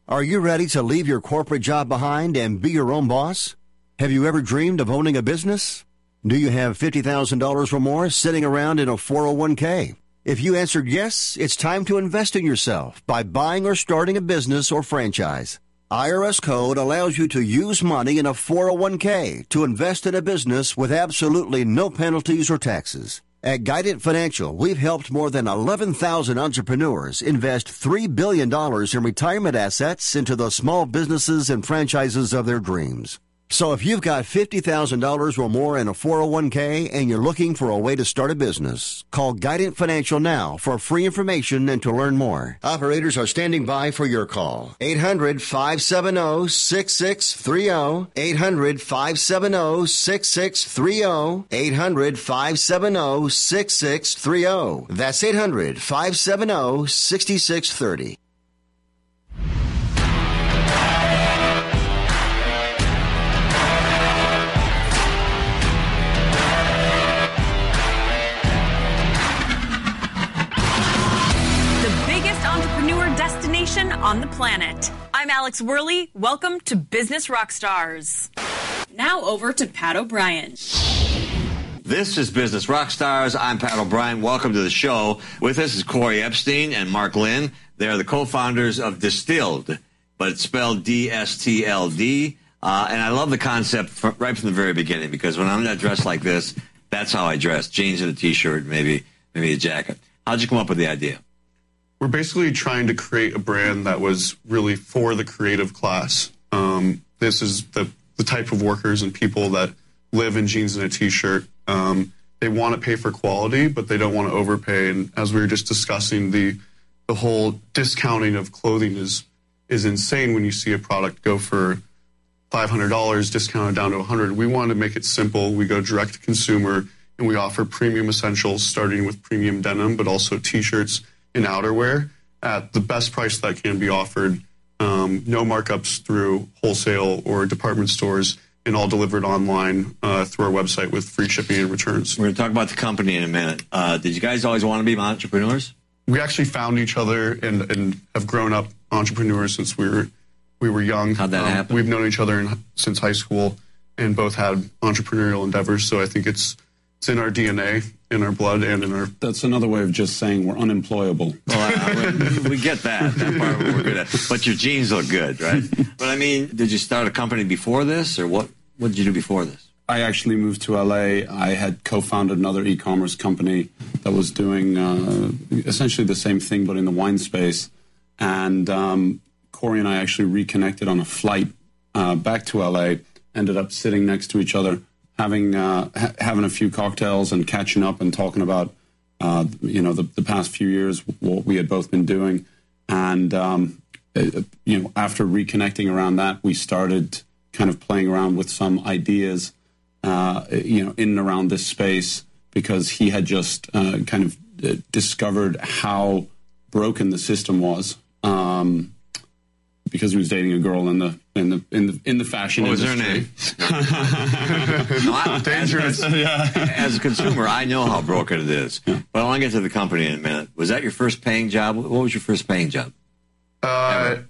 Are you ready to leave your corporate job behind and be your own boss? Have you ever dreamed of owning a business? Do you have $50,000 or more sitting around in a 401k? If you answered yes, it's time to invest in yourself by buying or starting a business or franchise. IRS Code allows you to use money in a 401k to invest in a business with absolutely no penalties or taxes. At Guidant Financial, we've helped more than 11,000 entrepreneurs invest $3 billion in retirement assets into the small businesses and franchises of their dreams. So if you've got $50,000 or more in a 401k and you're looking for a way to start a business, call Guidant Financial now for free information and to learn more. Operators are standing by for your call. 800-570-6630. 800-570-6630. 800-570-6630. That's 800-570-6630. On the planet. I'm Alex Worley. Welcome to Business Rockstars. Now over to Pat O'Brien. This is Business Rockstars. I'm Pat O'Brien. Welcome to the show. With us is Corey Epstein and Mark Lynn. They're the co-founders of Distilled, but it's spelled D-S-T-L-D. And I love the concept right from the very beginning, because when I'm not dressed like this, that's how I dress. Jeans and a T-shirt, maybe a jacket. How'd you come up with the idea? We're basically trying to create a brand that was really for the creative class. This is the type of workers and people that live in jeans and a T-shirt. They want to pay for quality, but they don't want to overpay. And as we were just discussing, the whole discounting of clothing is insane when you see a product go for $500 discounted down to $100. We wanted to make it simple. We go direct to consumer, and we offer premium essentials, starting with premium denim, but also T-shirts and outerwear at the best price that can be offered. No markups through wholesale or department stores, and all delivered online through our website with free shipping and returns. We're going to talk about the company in a minute. Did you guys always want to be entrepreneurs? We actually found each other and have grown up entrepreneurs since we were young. How'd that happen? We've known each other since high school and both had entrepreneurial endeavors, so I think it's in our DNA, in our blood, and in our... That's another way of just saying we're unemployable. Well, we get that. That part we're good at. But your jeans look good, right? But I mean, did you start a company before this, or what did you do before this? I actually moved to LA. I had co-founded another e-commerce company that was doing essentially the same thing, but in the wine space. And Corey and I actually reconnected on a flight back to LA, ended up sitting next to each other, having a few cocktails and catching up and talking about the past few years, what we had both been doing. And after reconnecting around that, we started kind of playing around with some ideas in and around this space, because he had just kind of discovered how broken the system was, because he was dating a girl in the fashion industry. What was her name? Dangerous. As a consumer, I know how broken it is. Yeah. But I want to get to the company in a minute. Was that your first paying job? What was your first paying job? I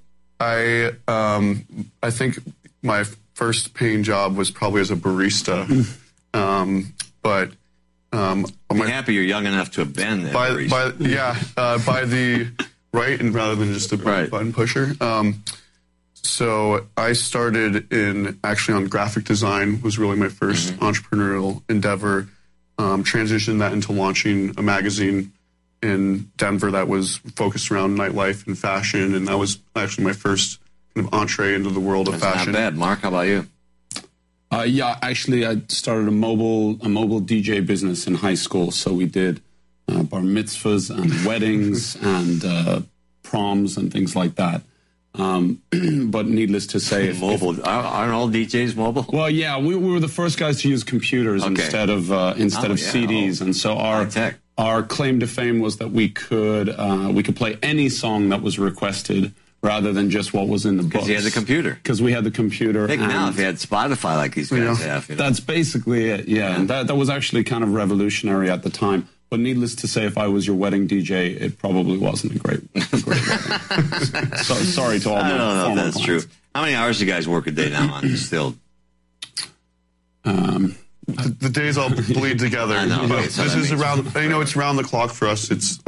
think my first paying job was probably as a barista. But I'm happy you're young enough to have been there. By the right, and rather than just a button pusher. So I started actually on graphic design, was really my first entrepreneurial endeavor. Transitioned that into launching a magazine in Denver that was focused around nightlife and fashion, and that was actually my first kind of entree into the world of fashion. Not bad. Mark, how about you? Actually, I started a mobile DJ business in high school, so we did bar mitzvahs and weddings and proms and things like that. But needless to say, aren't all DJs mobile? Well, yeah, we were the first guys to use computers instead of CDs, and so our claim to fame was that we could play any song that was requested, rather than just what was in the books. Because you had the computer. Because we had the computer. Think now if you had Spotify like these guys have. That's basically it, yeah. And that was actually kind of revolutionary at the time. But needless to say, if I was your wedding DJ, it probably wasn't a great wedding. So, sorry to all I my don't know if former that's clients. true. How many hours do you guys work a day now on Distilled? The days all bleed together. I know, But right, so this that is makes around. It's around the clock for us. It's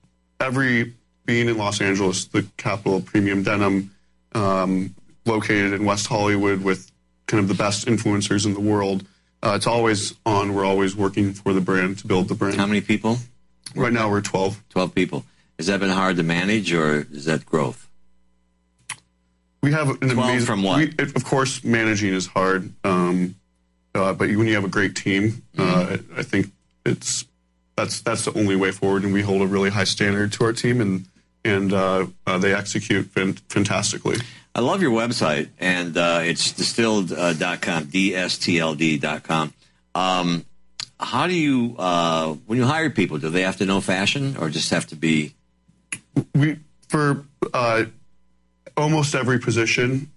being in Los Angeles, the capital of premium denim, located in West Hollywood with kind of the best influencers in the world. It's always on. We're always working for the brand to build the brand. How many people? Right now, we're 12. 12 people. Has that been hard to manage, or is that growth? We have an 12 amazing. from what? Of course, managing is hard. But when you have a great team, I think that's the only way forward. And we hold a really high standard to our team, and they execute fantastically. I love your website, and it's distilled.com, DSTLD.com. How do you, when you hire people, do they have to know fashion or just have to be? For almost every position,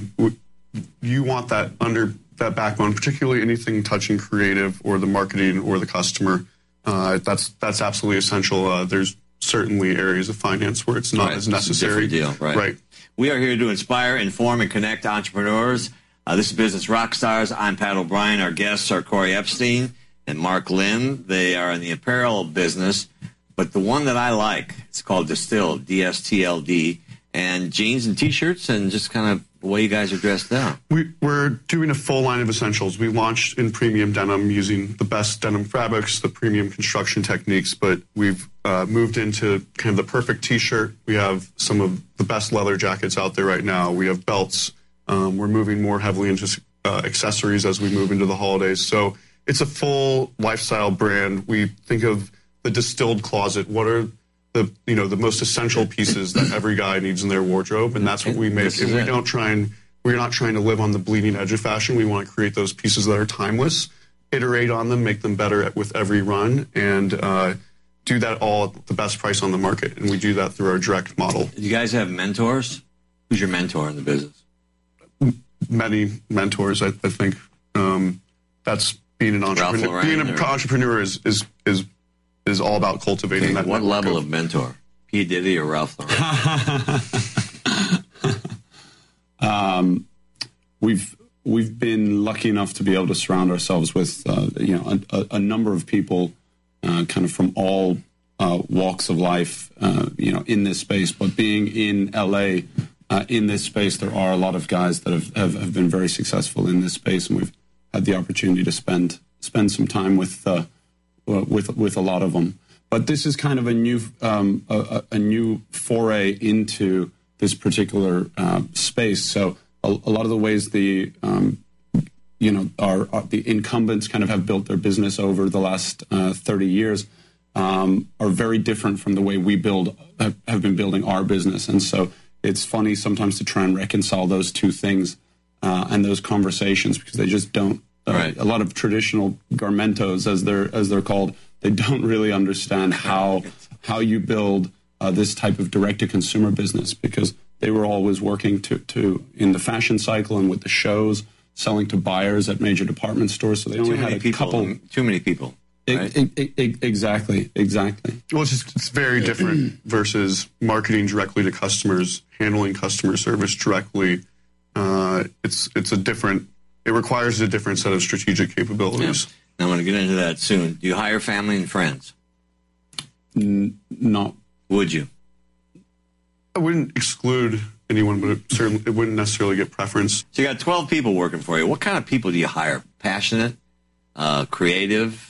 you want that under that backbone, particularly anything touching creative or the marketing or the customer. That's absolutely essential. There's certainly areas of finance where it's not as necessary. It's a different deal, right? We are here to inspire, inform, and connect entrepreneurs. This is Business Rockstars. I'm Pat O'Brien. Our guests are Corey Epstein and Mark Lynn. They are in the apparel business, but the one that I like, it's called Distilled, DSTLD, and jeans and T-shirts and just kind of the way you guys are dressed now. We're doing a full line of essentials. We launched in premium denim using the best denim fabrics, the premium construction techniques, but we've moved into kind of the perfect T-shirt. We have some of the best leather jackets out there right now. We have belts. We're moving more heavily into accessories as we move into the holidays. So it's a full lifestyle brand. We think of the Distilled closet. What are the most essential pieces that every guy needs in their wardrobe, and that's what we make. And we're not trying to live on the bleeding edge of fashion. We want to create those pieces that are timeless, iterate on them, make them better with every run, and do that all at the best price on the market. And we do that through our direct model. Do you guys have mentors? Who's your mentor in the business? Many mentors, I think. That's being an entrepreneur. Being an entrepreneur is all about cultivating that. What level of mentor? P. Diddy or Ralph Lauren? We've been lucky enough to be able to surround ourselves with a number of people, kind of from all walks of life, in this space. But being in LA, in this space, there are a lot of guys that have been very successful in this space, and we've had the opportunity to spend some time with a lot of them. But this is kind of a new foray into this particular space. So a lot of the ways the incumbents kind of have built their business over the last 30 years are very different from the way we have been building our business. And so it's funny sometimes to try and reconcile those two things and those conversations, because they just don't. Right. A lot of traditional garmentos, as they're called, they don't really understand how you build this type of direct-to-consumer business, because they were always working to in the fashion cycle and with the shows, selling to buyers at major department stores. So they only had a couple. Too many people. Right? Exactly. Well, it's very different versus marketing directly to customers, handling customer service directly. It's a different. It requires a different set of strategic capabilities. Yeah. Now, I'm going to get into that soon. Do you hire family and friends? No. Would you? I wouldn't exclude anyone, but it wouldn't necessarily get preference. So you got 12 people working for you. What kind of people do you hire? Passionate, creative,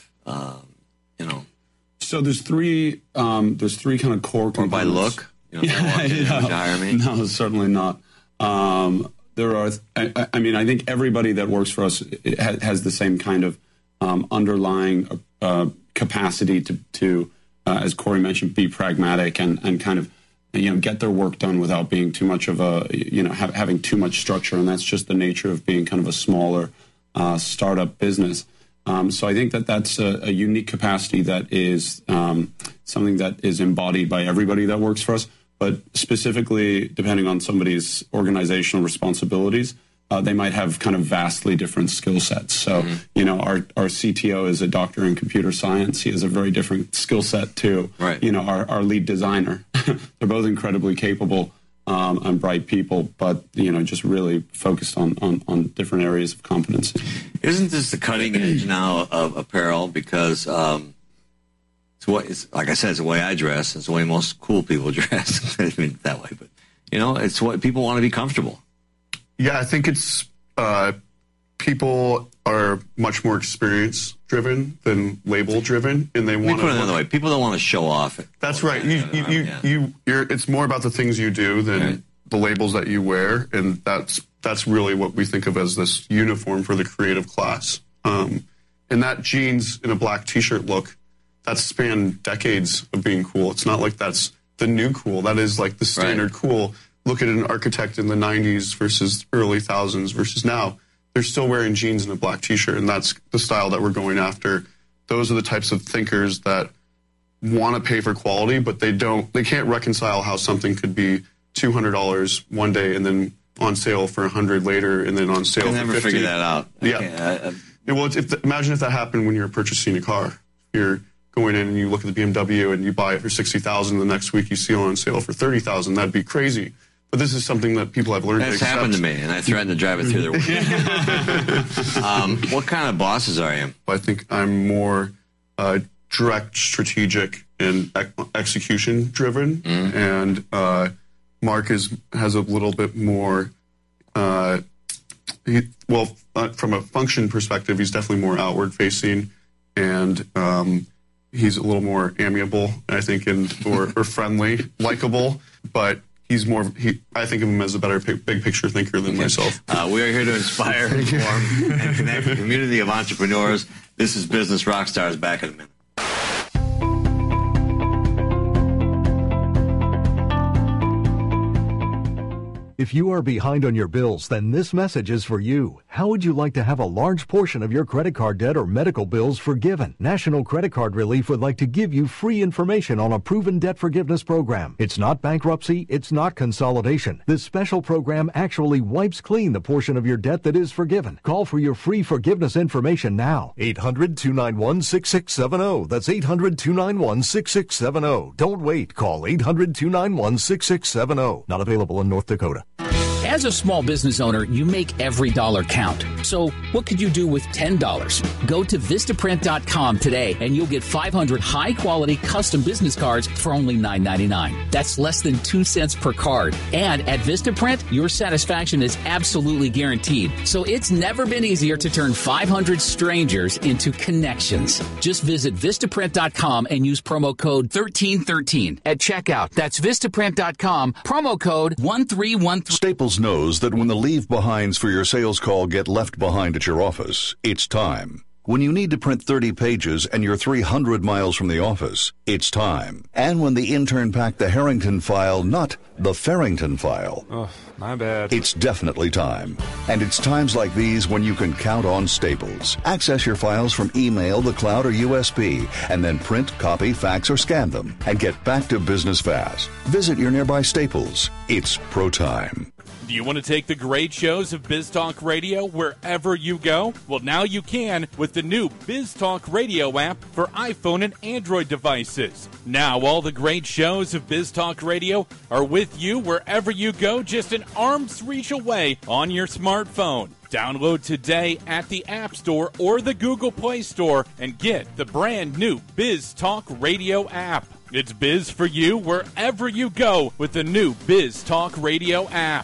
So there's three kind of core components. Or by look? Would you hire me? No, certainly not. There are. I think everybody that works for us has the same kind of underlying capacity to, as Corey mentioned, be pragmatic and kind of get their work done without being too much of a having too much structure, and that's just the nature of being kind of a smaller startup business. So I think that's a unique capacity that is something that is embodied by everybody that works for us. But specifically, depending on somebody's organizational responsibilities, they might have kind of vastly different skill sets. So, you know, our CTO is a doctor in computer science. He has a very different skill set to, you know, our lead designer. They're both incredibly capable and bright people, but, you know, just really focused on different areas of competency. Isn't this the cutting edge now of apparel? Because it's like I said, it's the way I dress. It's the way most cool people dress. I mean, that way, but, you know, it's what people want to be comfortable. Yeah, I think it's people are much more experience-driven than label-driven, and they want to. Put it another way, people don't want to show off. That's right. It's more about the things you do than the labels that you wear, and that's really what we think of as this uniform for the creative class. And that jeans in a black T-shirt look, that's spanned decades of being cool. It's not like that's the new cool. That is like the standard cool. Look at an architect in the 90s versus early thousands versus now. They're still wearing jeans and a black T-shirt, and that's the style that we're going after. Those are the types of thinkers that want to pay for quality, but they can't reconcile how something could be $200 one day and then on sale for $100 later and then on sale for $50. I never figure that out. Yeah. Well, imagine if that happened when you're purchasing a car. You're going in and you look at the BMW and you buy it for $60,000. The next week you see it on sale for $30,000. That'd be crazy. But this is something that people have learned to accept. That's happened to me, and I threatened to drive it through their window. What kind of bosses are you? I think I'm more direct, strategic, and execution-driven. And Mark has a little bit more, from a function perspective, he's definitely more outward-facing, and he's a little more amiable, I think, or friendly, likable, but he's more. I think of him as a better big picture thinker than myself. We are here to inspire, inform, and connect a community of entrepreneurs. This is Business Rockstars. Back in a minute. If you are behind on your bills, then this message is for you. How would you like to have a large portion of your credit card debt or medical bills forgiven? National Credit Card Relief would like to give you free information on a proven debt forgiveness program. It's not bankruptcy. It's not consolidation. This special program actually wipes clean the portion of your debt that is forgiven. Call for your free forgiveness information now. 800-291-6670. That's 800-291-6670. Don't wait. Call 800-291-6670. Not available in North Dakota. As a small business owner, you make every dollar count. So what could you do with $10? Go to Vistaprint.com today and you'll get 500 high-quality custom business cards for only $9.99. That's less than 2 cents per card. And at Vistaprint, your satisfaction is absolutely guaranteed. So it's never been easier to turn 500 strangers into connections. Just visit Vistaprint.com and use promo code 1313 at checkout. That's Vistaprint.com, promo code 1313. Staples knows that when the leave-behinds for your sales call get left behind at your office, it's time. When you need to print 30 pages and you're 300 miles from the office, it's time. And when the intern packed the Harrington file, not the Farrington file. Oh, my bad. It's definitely time. And it's times like these when you can count on Staples. Access your files from email, the cloud, or USB, and then print, copy, fax, or scan them, and get back to business fast. Visit your nearby Staples. It's pro time. Do you want to take the great shows of BizTalk Radio wherever you go? Well, now you can with the new BizTalk Radio app for iPhone and Android devices. Now all the great shows of BizTalk Radio are with you wherever you go, just an arm's reach away on your smartphone. Download today at the App Store or the Google Play Store and get the brand new BizTalk Radio app. It's biz for you wherever you go with the new BizTalk Radio app.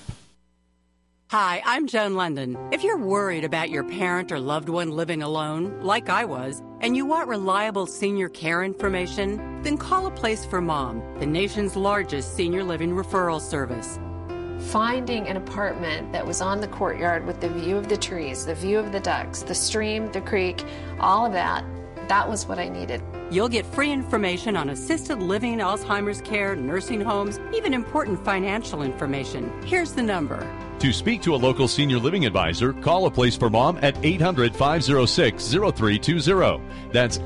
Hi, I'm Joan London. If you're worried about your parent or loved one living alone, like I was, and you want reliable senior care information, then call A Place for Mom, the nation's largest senior living referral service. Finding an apartment that was on the courtyard with the view of the trees, the view of the ducks, the stream, the creek, all of that was what I needed. You'll get free information on assisted living, Alzheimer's care, nursing homes, even important financial information. Here's the number. To speak to a local senior living advisor, call A Place for Mom at 800-506-0320. That's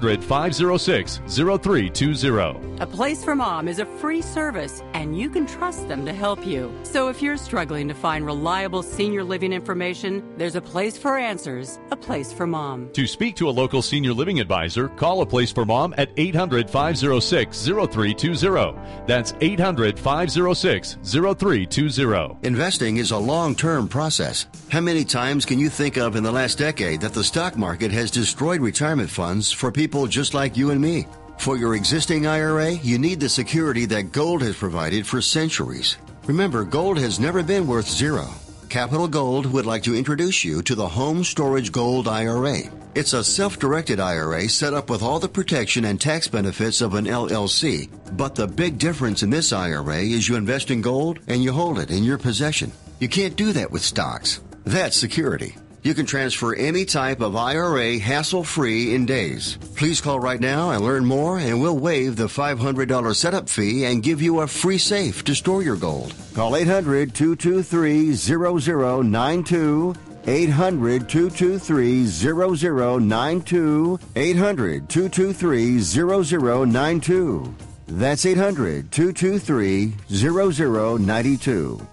800-506-0320. A Place for Mom is a free service, and you can trust them to help you. So if you're struggling to find reliable senior living information, there's a place for answers, A Place for Mom. To speak to a local senior living advisor, call A Place for Mom at 800-506-0320. That's 800-506-0320. Investing is a long-term process. How many times can you think of in the last decade that the stock market has destroyed retirement funds for people just like you and me? For your existing IRA, you need the security that gold has provided for centuries. Remember, gold has never been worth zero. Capital Gold would like to introduce you to the Home Storage Gold IRA. It's a self-directed IRA set up with all the protection and tax benefits of an LLC. But the big difference in this IRA is you invest in gold and you hold it in your possession. You can't do that with stocks. That's security. You can transfer any type of IRA hassle-free in days. Please call right now and learn more, and we'll waive the $500 setup fee and give you a free safe to store your gold. Call 800-223-0092. 800-223-0092. 800-223-0092. That's 800-223-0092.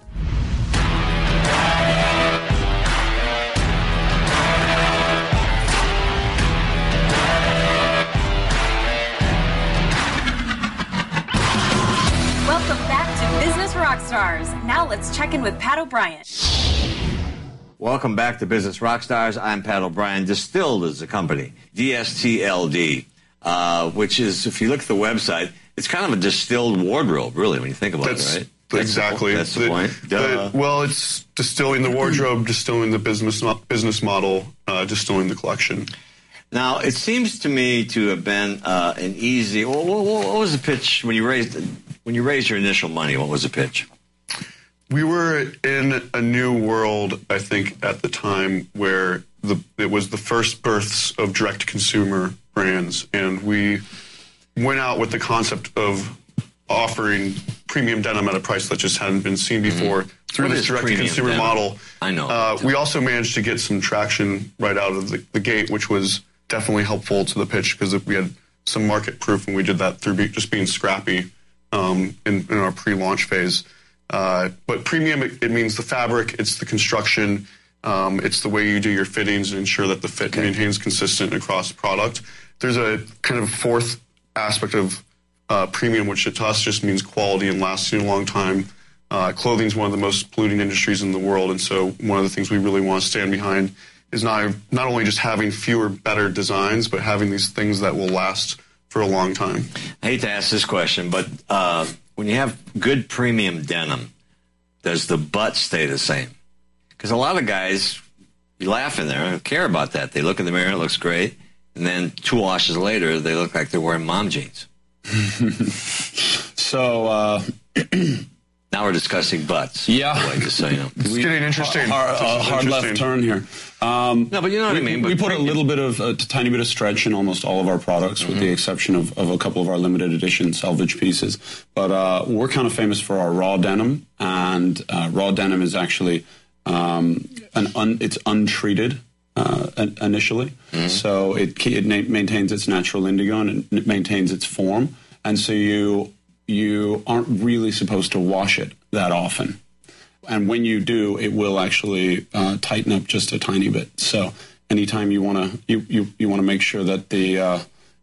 Welcome back to Business Rockstars. Now let's check in with Pat O'Brien. Welcome back to Business Rockstars. I'm Pat O'Brien. Distilled is the company, DSTLD, which is, if you look at the website, it's kind of a distilled wardrobe, really, when you think about it, right? Exactly. That's the point. Well, it's distilling the wardrobe, distilling the business model, distilling the collection. Now, it seems to me to have been an easy. What was the pitch when you raised your initial money? What was the pitch? We were in a new world, I think, at the time where it was the first births of direct-to-consumer brands, and we went out with the concept of offering premium denim at a price that just hadn't been seen before through this direct-to-consumer model. I know. We also managed to get some traction right out of the gate, which was definitely helpful to the pitch because we had some market proof, and we did that through just being scrappy in our pre-launch phase. But premium, it means the fabric, it's the construction, it's the way you do your fittings and ensure that the fit maintains consistent across the product. There's a kind of fourth aspect of premium, which to us just means quality and lasting a long time. Clothing is one of the most polluting industries in the world, and so one of the things we really want to stand behind is not only just having fewer, better designs, but having these things that will last for a long time. I hate to ask this question, but when you have good premium denim, does the butt stay the same? Because a lot of guys, you laugh in there, don't care about that. They look in the mirror, it looks great, and then 2 washes later, they look like they're wearing mom jeans. So, now we're discussing butts. Yeah. Just so you know. It's getting interesting. Hard left turn here. No, but you know what I mean. We put a little bit of, a tiny bit of stretch in almost all of our products, with the exception of a couple of our limited edition salvage pieces. But we're kind of famous for our raw denim, and raw denim is actually it's untreated initially, so it maintains its natural indigo and it maintains its form, and so you aren't really supposed to wash it that often. And when you do, it will actually tighten up just a tiny bit. So anytime you want to make sure that the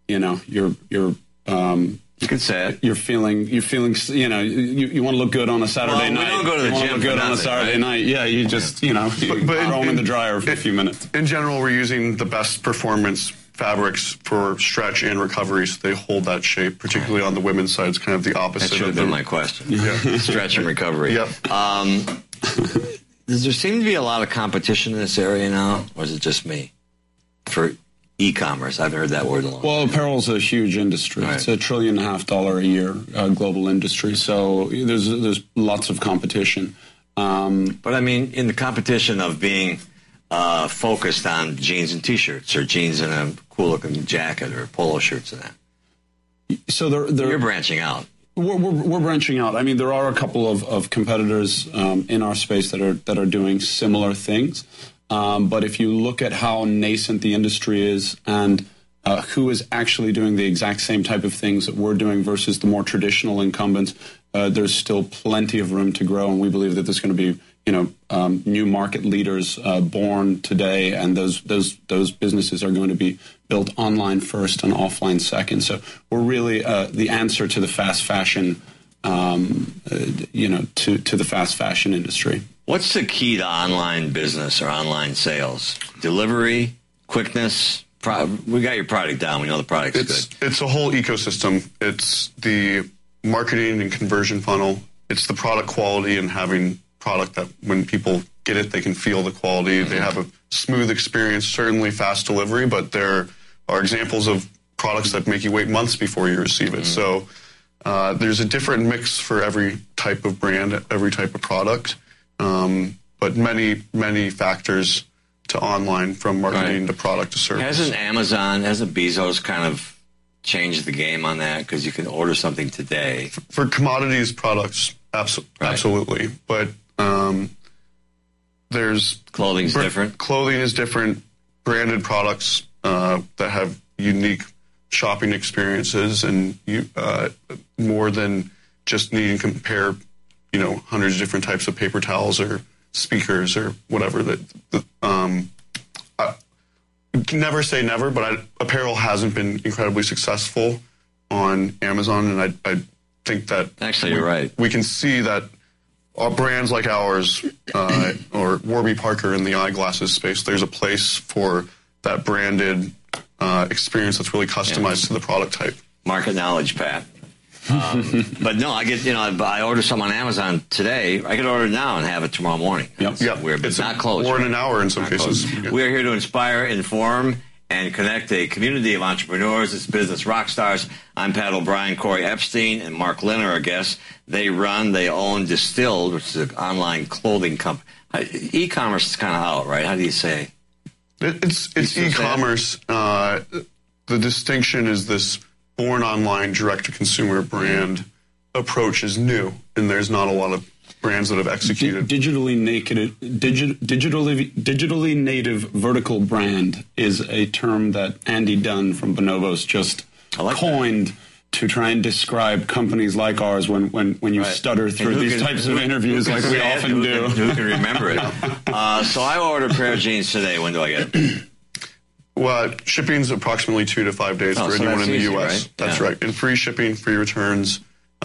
you can say it. You're feeling, you want to look good on a Saturday night. We don't go to the gym. Look good on a Saturday night. Yeah, you just, throw them in the dryer for a few minutes. In general, we're using the best performance fabrics for stretch and recovery, so they hold that shape, particularly on the women's side. It's kind of the opposite. That should have been my question. Yeah. Stretch and recovery. Yep. Does there seem to be a lot of competition in this area now, or is it just me? For e-commerce, I haven't heard that word in a long time. Well, apparel is a huge industry. Right. It's $1.5 trillion a year global industry, so there's lots of competition. But I mean, in the competition of being focused on jeans and T-shirts, or jeans and a cool-looking jacket, or polo shirts and that. So you're branching out. We're branching out. I mean, there are a couple of competitors in our space that are doing similar things. But if you look at how nascent the industry is and who is actually doing the exact same type of things that we're doing versus the more traditional incumbents, there's still plenty of room to grow, and we believe that there's going to be new market leaders born today, and those businesses are going to be built online first and offline second. So we're really the answer to the fast fashion, to the fast fashion industry. What's the key to online business or online sales? Delivery, quickness. We got your product down. We know the product's good. It's a whole ecosystem. It's the marketing and conversion funnel. It's the product quality and having product that when people get it, they can feel the quality. They have a smooth experience, certainly fast delivery, but there are examples of products that make you wait months before you receive it. So there's a different mix for every type of brand, every type of product, but many, many factors to online, from marketing to product to service. Hasn't Bezos kind of changed the game on that? Because you can order something today. For commodities products, absolutely. But there's... Clothing's different? Clothing is different. Branded products that have unique shopping experiences and more than just needing to compare, hundreds of different types of paper towels or speakers or whatever. Never say never, but apparel hasn't been incredibly successful on Amazon, and I think that actually you're right. We can see that brands like ours or Warby Parker in the eyeglasses space, there's a place for that branded experience that's really customized to the product type. Market knowledge, Pat. But no, I get, I order some on Amazon today. I could order it now and have it tomorrow morning. It's weird, but it's not close. Or in an hour in some cases. We are here to inspire, inform, and connect a community of entrepreneurs. It's Business Rockstars. I'm Pat O'Brien, Corey Epstein, and Mark Lynn are our guests. They own Distilled, which is an online clothing company. E-commerce is kind of out, right? How do you say? It's e-commerce. The distinction is this born online, direct-to-consumer brand approach is new, and there's not a lot of brands that have executed. Digitally native vertical brand is a term that Andy Dunn from Bonobos just coined to try and describe companies like ours when you stutter through these types of interviews like we often do. Who can remember it? So I ordered a pair of jeans today. When do I get it? Well, shipping's approximately 2 to 5 days for anyone in the U.S. Right? That's right. And free shipping, free returns.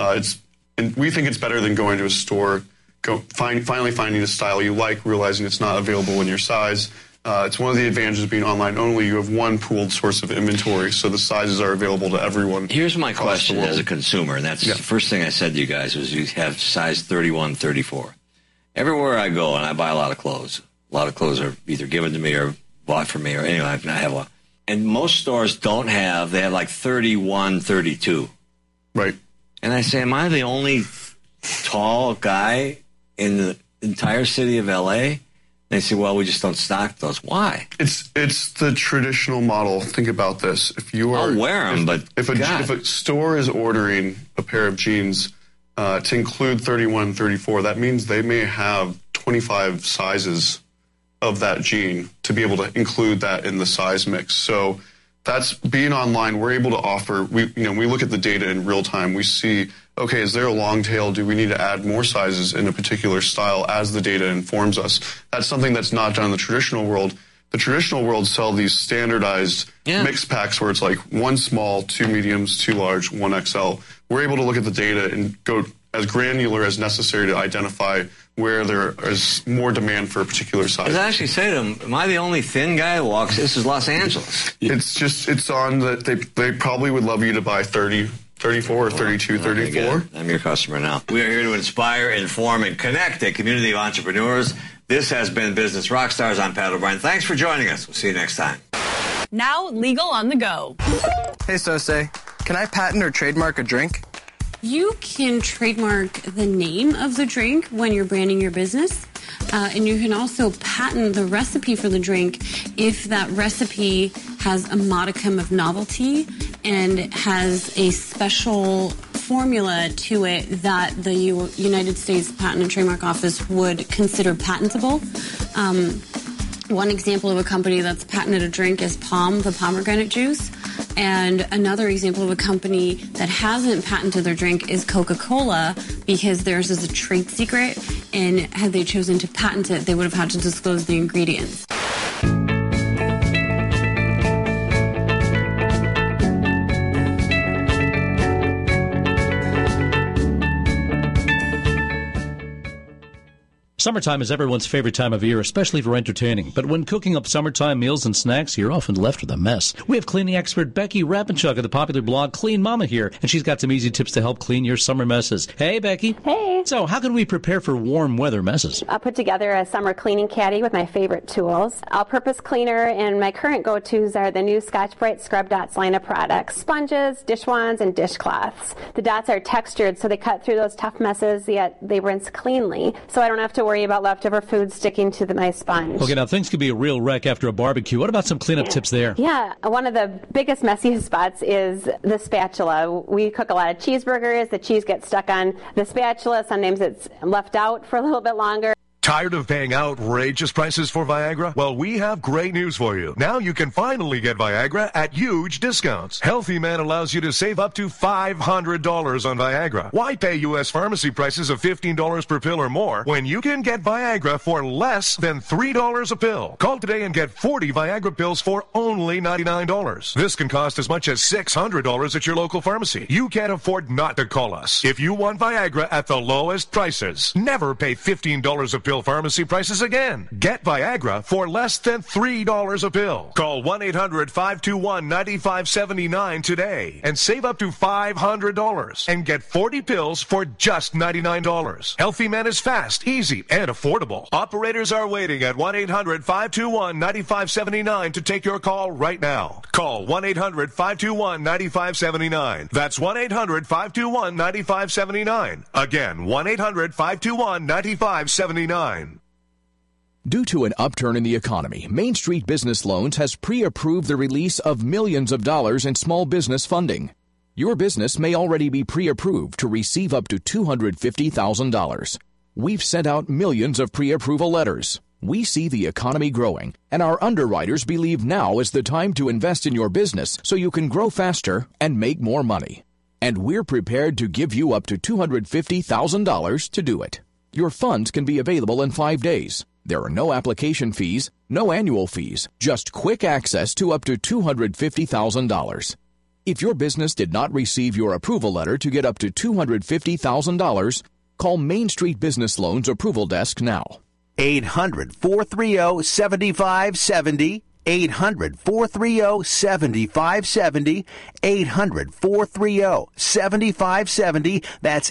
And we think it's better than going to a store, finally finding a style you like, realizing it's not available in your size. It's one of the advantages of being online only. You have one pooled source of inventory, so the sizes are available to everyone. Here's my question as a consumer, and that's the first thing I said to you guys was you have size 31, 34. Everywhere I go, and I buy a lot of clothes are either given to me or bought for me, or anyway, I have one. And most stores don't have, they have like 31, 32. Right. And I say, am I the only tall guy in the entire city of L.A.? They say, well, we just don't stock those. Why? It's the traditional model. Think about this. I'll wear them, but if a store is ordering a pair of jeans to include 31, 34, that means they may have 25 sizes of that jean to be able to include that in the size mix. So that's being online. We're able to offer, we look at the data in real time. We see, okay, is there a long tail? Do we need to add more sizes in a particular style as the data informs us? That's something that's not done in the traditional world. The traditional world sell these standardized mix packs where it's like 1 small, 2 mediums, 2 large, 1 XL. We're able to look at the data and go as granular as necessary to identify where there is more demand for a particular size. I actually say to them, am I the only thin guy who walks? This is Los Angeles. It's on that they probably would love you to buy 30, 34 or 32, 34. I'm your customer now. We are here to inspire, inform, and connect a community of entrepreneurs. This has been Business Rockstars. I'm Pat O'Brien. Thanks for joining us. We'll see you next time. Now, Legal on the Go. Hey, Sose, can I patent or trademark a drink? You can trademark the name of the drink when you're branding your business. And you can also patent the recipe for the drink if that recipe has a modicum of novelty and has a special formula to it that the United States Patent and Trademark Office would consider patentable. One example of a company that's patented a drink is POM, the pomegranate juice. And another example of a company that hasn't patented their drink is Coca-Cola, because theirs is a trade secret, and had they chosen to patent it, they would have had to disclose the ingredients. Summertime is everyone's favorite time of year, especially for entertaining. But when cooking up summertime meals and snacks, you're often left with a mess. We have cleaning expert Becky Rappenchuk of the popular blog Clean Mama here, and she's got some easy tips to help clean your summer messes. Hey, Becky. Hey. So how can we prepare for warm weather messes? I'll put together a summer cleaning caddy with my favorite tools, all-purpose cleaner, and my current go-tos are the new Scotch-Brite Scrub Dots line of products, sponges, dish wands, and dishcloths. The dots are textured, so they cut through those tough messes, yet they rinse cleanly, so I don't have to worry about leftover food sticking to my sponge. Okay, now things can be a real wreck after a barbecue. What about some cleanup tips there? Yeah, one of the biggest messiest spots is the spatula. We cook a lot of cheeseburgers. The cheese gets stuck on the spatula. Sometimes it's left out for a little bit longer. Tired of paying outrageous prices for Viagra? Well, we have great news for you. Now you can finally get Viagra at huge discounts. Healthy Man allows you to save up to $500 on Viagra. Why pay U.S. pharmacy prices of $15 per pill or more when you can get Viagra for less than $3 a pill? Call today and get 40 Viagra pills for only $99. This can cost as much as $600 at your local pharmacy. You can't afford not to call us. If you want Viagra at the lowest prices, never pay $15 a pill pharmacy prices again. Get Viagra for less than $3 a pill. Call 1-800-521-9579 today and save up to $500 and get 40 pills for just $99. Healthy Man is fast, easy, and affordable. Operators are waiting at 1-800-521-9579 to take your call right now. Call 1-800-521-9579. That's 1-800-521-9579. Again, 1-800-521-9579. Due to an upturn in the economy, Main Street Business Loans has pre-approved the release of millions of dollars in small business funding. Your business may already be pre-approved to receive up to $250,000. We've sent out millions of pre-approval letters. We see the economy growing, and our underwriters believe now is the time to invest in your business so you can grow faster and make more money. And we're prepared to give you up to $250,000 to do it. Your funds can be available in 5 days. There are no application fees, no annual fees, just quick access to up to $250,000. If your business did not receive your approval letter to get up to $250,000, call Main Street Business Loans Approval Desk now. 800-430-7570. 800-430-7570. 800-430-7570. That's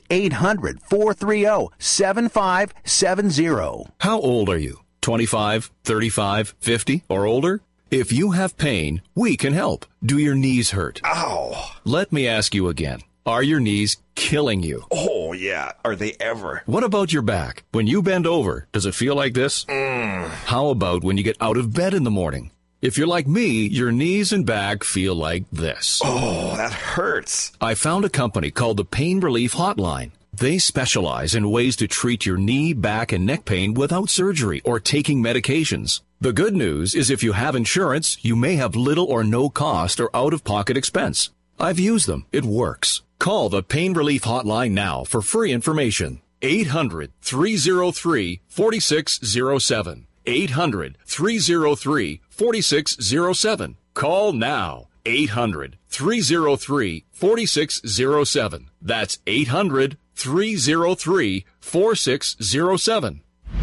800-430-7570. How old are you? 25, 35, 50, or older? If you have pain, we can help. Do your knees hurt? Ow. Let me ask you again. Are your knees killing you? Oh, yeah. Are they ever? What about your back? When you bend over, does it feel like this? How about when you get out of bed in the morning? If you're like me, your knees and back feel like this. Oh, that hurts. I found a company called the Pain Relief Hotline. They specialize in ways to treat your knee, back, and neck pain without surgery or taking medications. The good news is if you have insurance, you may have little or no cost or out-of-pocket expense. I've used them. It works. Call the Pain Relief Hotline now for free information. 800-303-4607. 800-303-4607. Call now. 800-303-4607. That's 800-303-4607.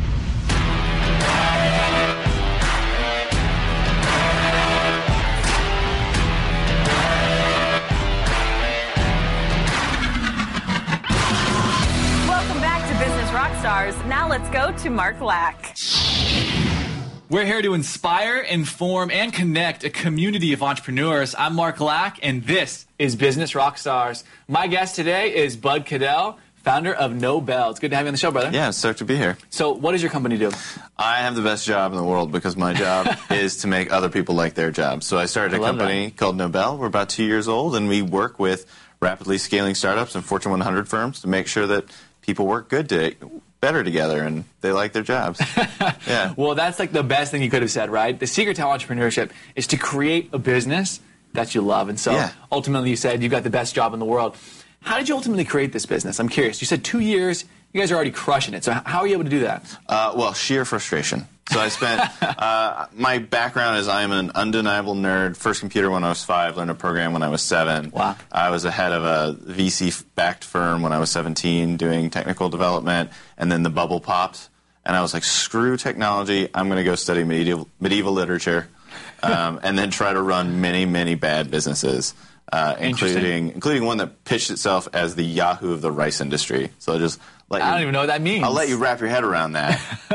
Stars. Now let's go to Mark Lack. We're here to inspire, inform, and connect a community of entrepreneurs. I'm Mark Lack, and this is Business Rockstars. My guest today is Bud Cadell, founder of Nobel. It's good to have you on the show, brother. Yeah, stoked to be here. So what does your company do? I have the best job in the world because my job is to make other people like their job. So I started a company called Nobel. We're about 2 years old, and we work with rapidly scaling startups and Fortune 100 firms to make sure that people work better together and they like their jobs. Yeah. Well, that's like the best thing you could have said, right? The secret to entrepreneurship is to create a business that you love. And so ultimately you said you got the best job in the world. How did you ultimately create this business? I'm curious. You said 2 years. You guys are already crushing it. So how are you able to do that? Well, sheer frustration. So I spent, my background is I'm an undeniable nerd. First computer when I was 5, learned a program when I was 7. Wow. I was the head of a VC-backed firm when I was 17 doing technical development, and then the bubble popped. And I was like, screw technology, I'm going to go study medieval literature, and then try to run many, many bad businesses. Including one that pitched itself as the Yahoo of the rice industry. So I don't even know what that means. I'll let you wrap your head around that.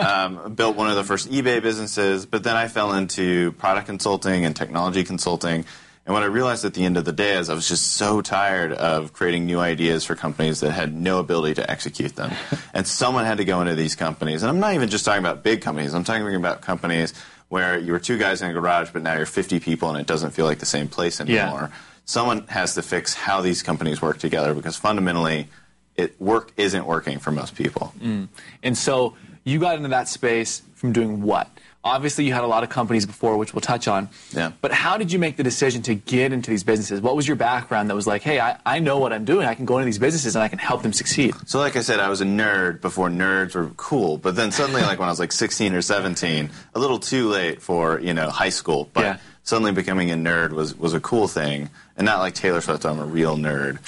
Built one of the first eBay businesses, but then I fell into product consulting and technology consulting. And what I realized at the end of the day is I was just so tired of creating new ideas for companies that had no ability to execute them. And someone had to go into these companies. And I'm not even just talking about big companies. I'm talking about companies where you were 2 guys in a garage, but now you're 50 people and it doesn't feel like the same place anymore. Yeah. Someone has to fix how these companies work together because fundamentally work isn't working for most people. And so you got into that space from doing what? Obviously you had a lot of companies before, which we'll touch on. Yeah. But how did you make the decision to get into these businesses? What was your background that was like, hey, I know what I'm doing. I can go into these businesses and I can help them succeed? So like I said, I was a nerd before nerds were cool. But then suddenly, like when I was like 16 or 17, a little too late for, high school. But suddenly becoming a nerd was a cool thing. And not like Taylor Swift, I'm a real nerd.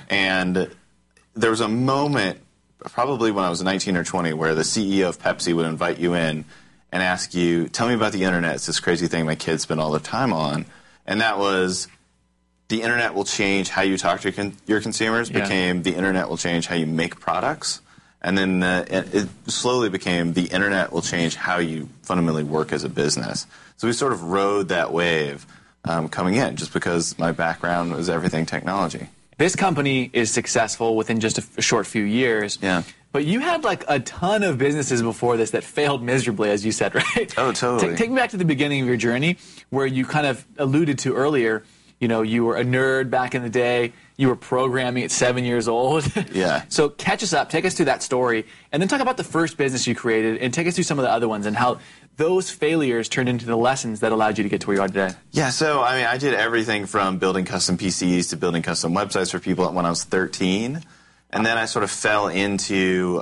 And there was a moment, probably when I was 19 or 20, where the CEO of Pepsi would invite you in and ask you, tell me about the internet. It's this crazy thing my kids spend all their time on. And that was, the internet will change how you talk to your consumers, became the internet will change how you make products. And then it slowly became the internet will change how you fundamentally work as a business. So we sort of rode that wave coming in, just because my background was everything technology. This company is successful within just a short few years. Yeah. But you had like a ton of businesses before this that failed miserably, as you said, right? Oh, totally. Take me back to the beginning of your journey, where you kind of alluded to earlier, you were a nerd back in the day. You were programming at 7 years old. Yeah. So catch us up, take us through that story, and then talk about the first business you created, and take us through some of the other ones and how those failures turned into the lessons that allowed you to get to where you are today. Yeah, so I did everything from building custom PCs to building custom websites for people when I was 13. And then I sort of fell into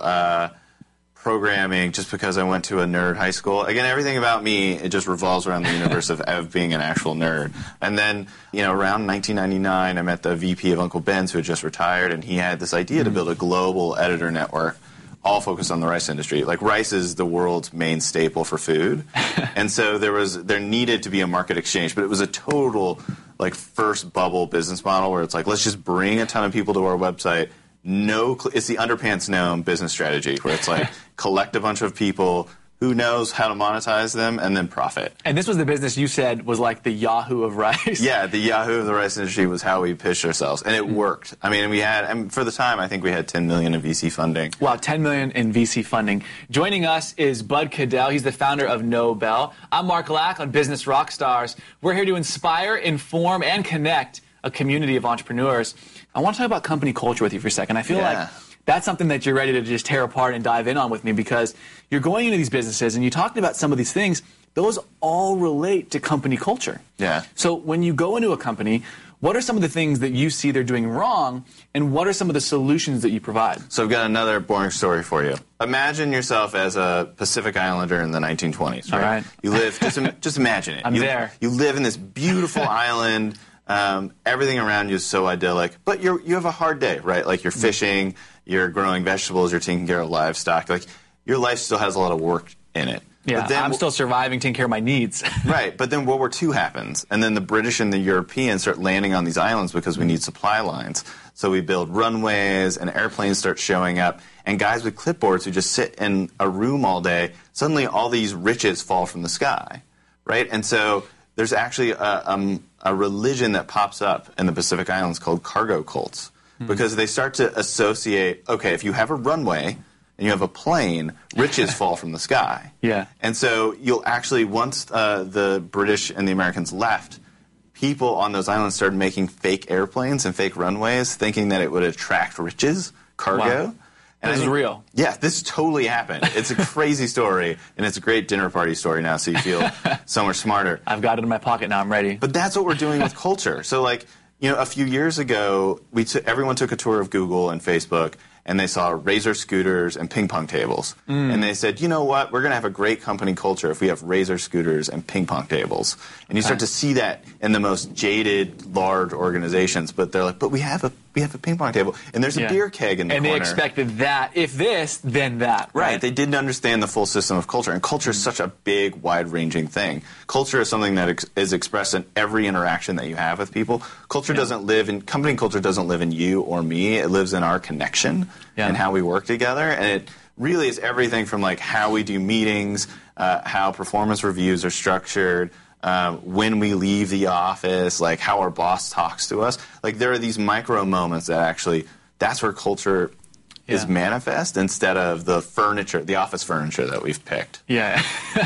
programming just because I went to a nerd high school. Again, everything about me, it just revolves around the universe of being an actual nerd. And then, around 1999, I met the VP of Uncle Ben's who had just retired, and he had this idea to build a global editor network all focused on the rice industry. Like, rice is the world's main staple for food. And so there needed to be a market exchange, but it was a total, first bubble business model where it's like, let's just bring a ton of people to our website. It's the underpants gnome business strategy where it's like collect a bunch of people, who knows how to monetize them, and then profit. And this was the business you said was like the Yahoo of rice. Yeah, the Yahoo of the rice industry was how we pitched ourselves, and it worked. For the time, I think we had $10 million in VC funding. Wow, $10 million in VC funding. Joining us is Bud Cadell. He's the founder of Nobel. I'm Mark Lack on Business Rockstars. We're here to inspire, inform, and connect a community of entrepreneurs. I want to talk about company culture with you for a second. I feel like that's something that you're ready to just tear apart and dive in on with me, because you're going into these businesses and you talked about some of these things. Those all relate to company culture. Yeah. So when you go into a company, what are some of the things that you see they're doing wrong, and what are some of the solutions that you provide? So I've got another boring story for you. Imagine yourself as a Pacific Islander in the 1920s, right? All right. You live, just imagine it. I'm there. You live in this beautiful island. Everything around you is so idyllic, but you have a hard day, right? Like, you're fishing, you're growing vegetables, you're taking care of livestock. Like, your life still has a lot of work in it. Yeah, but then I'm still surviving, taking care of my needs. Right, but then World War II happens, and then the British and the Europeans start landing on these islands because we need supply lines. So we build runways, and airplanes start showing up, and guys with clipboards who just sit in a room all day, suddenly all these riches fall from the sky, right? And so there's actually a religion that pops up in the Pacific Islands called cargo cults, because they start to associate, okay, if you have a runway and you have a plane, riches fall from the sky. Yeah. And so you'll actually, once the British and the Americans left, people on those islands started making fake airplanes and fake runways, thinking that it would attract riches, cargo. Wow. And this is real. Yeah, this totally happened. It's a crazy story, and it's a great dinner party story now, so you feel so much smarter. I've got it in my pocket now. I'm ready. But that's what we're doing with culture. So, like, you know, a few years ago, everyone took a tour of Google and Facebook, and they saw Razor scooters and ping pong tables. And they said, you know what, we're going to have a great company culture if we have Razor scooters and ping pong tables. And you start to see that in the most jaded, large organizations. But they're like, but we have a ping pong table, and there's a beer keg in the corner. And they expected that. If this, then that. Right. They didn't understand the full system of culture. And culture is such a big, wide-ranging thing. Culture is something that is expressed in every interaction that you have with people. Culture doesn't live in, company culture doesn't live in you or me. It lives in our connection and how we work together. And it really is everything from, like, how we do meetings, how performance reviews are structured, when we leave the office, like how our boss talks to us. Like, there are these micro moments that actually, that's where culture is manifest instead of the furniture, the office furniture that we've picked. Yeah.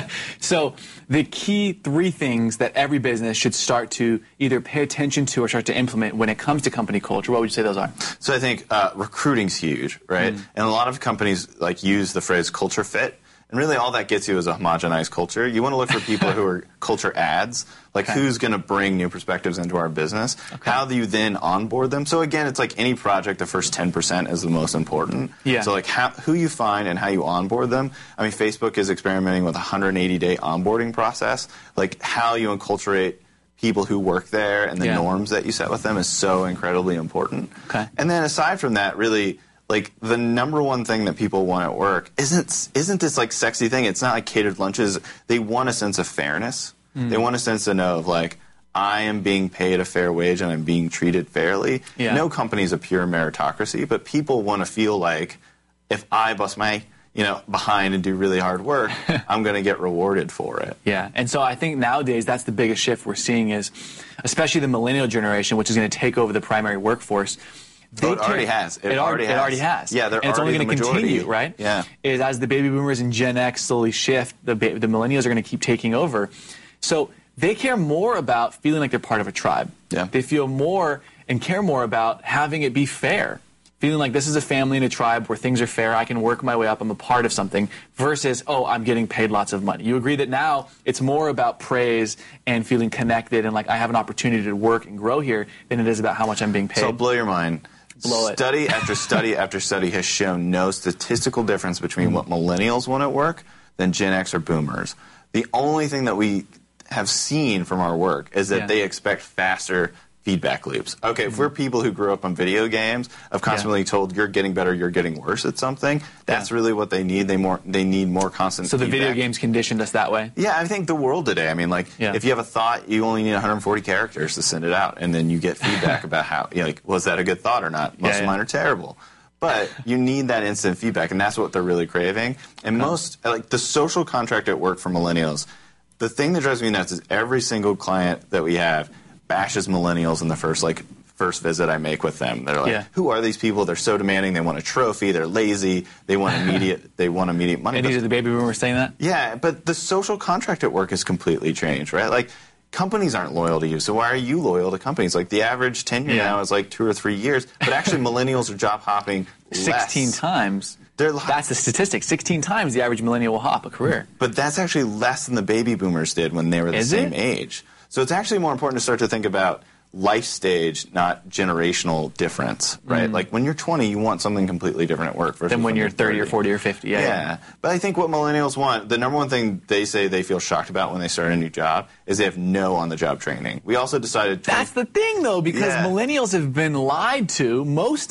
So the key 3 things that every business should start to either pay attention to or start to implement when it comes to company culture, what would you say those are? So I think recruiting's huge, right? And a lot of companies like use the phrase culture fit. And really all that gets you is a homogenized culture. You want to look for people who are culture adds, like who's going to bring new perspectives into our business. How do you then onboard them? So again, it's like any project, the first 10% is the most important. So like who you find and how you onboard them. I mean, Facebook is experimenting with a 180-day onboarding process. Like how you enculturate people who work there and the norms that you set with them is so incredibly important. And then aside from that, really, like, the number one thing that people want at work isn't this, like, sexy thing. It's not like catered lunches. They want a sense of fairness. They want a sense to know of, like, I am being paid a fair wage and I'm being treated fairly. No company is a pure meritocracy, but people want to feel like if I bust my behind and do really hard work, I'm going to get rewarded for it. And so I think nowadays that's the biggest shift we're seeing is, especially the millennial generation, which is going to take over the primary workworkworce. It already has. It already has. Yeah, and it's only going to continue, right? Yeah. Is as the baby boomers and Gen X slowly shift, the millennials are going to keep taking over. So they care more about feeling like they're part of a tribe. They feel more and care more about having it be fair. Feeling like this is a family and a tribe where things are fair, I can work my way up, I'm a part of something, versus, oh, I'm getting paid lots of money. You agree that now it's more about praise and feeling connected and like I have an opportunity to work and grow here than it is about how much I'm being paid. So I'll blow your mind. Study after study after study has shown no statistical difference between what millennials want at work than Gen X or boomers. The only thing that we have seen from our work is that they expect faster feedback loops. Okay, if we're people who grew up on video games, of constantly told you're getting better, you're getting worse at something, that's really what they need. They need more constant feedback. So the video games conditioned us that way? Yeah, I think the world today, I mean, like, if you have a thought, you only need 140 characters to send it out, and then you get feedback about how, like, was that a good thought or not? Most of mine are terrible. But you need that instant feedback, and that's what they're really craving. And most, like, the social contract at work for millennials, the thing that drives me nuts is every single client that we have bashes millennials in the first visit I make with them. They're like, who are these people? They're so demanding. They want a trophy. They're lazy. They want immediate money. And these are the baby boomers saying that? Yeah, but the social contract at work has completely changed, right? Like, companies aren't loyal to you, so why are you loyal to companies? Like, the average tenure now is like 2 or 3 years, but actually millennials are job hopping 16 times. That's the statistic. 16 times the average millennial will hop a career. But that's actually less than the baby boomers did when they were the same age. So it's actually more important to start to think about life stage, not generational difference, right? Like, when you're 20, you want something completely different at work versus than when you're 30 or 40 or 50. Yeah. But I think what millennials want, the number one thing they say they feel shocked about when they start a new job is they have no on-the-job training. We also decided... That's the thing, though, because millennials have been lied to,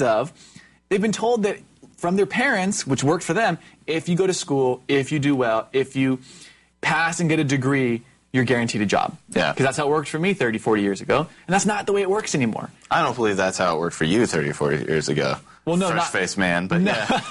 they've been told that from their parents, which worked for them, if you go to school, if you do well, if you pass and get a degree, you're guaranteed a job. Yeah. Because that's how it worked for me 30, 40 years ago. And that's not the way it works anymore. I don't believe that's how it worked for you 30, 40 years ago. Well, no, Fresh-faced man, but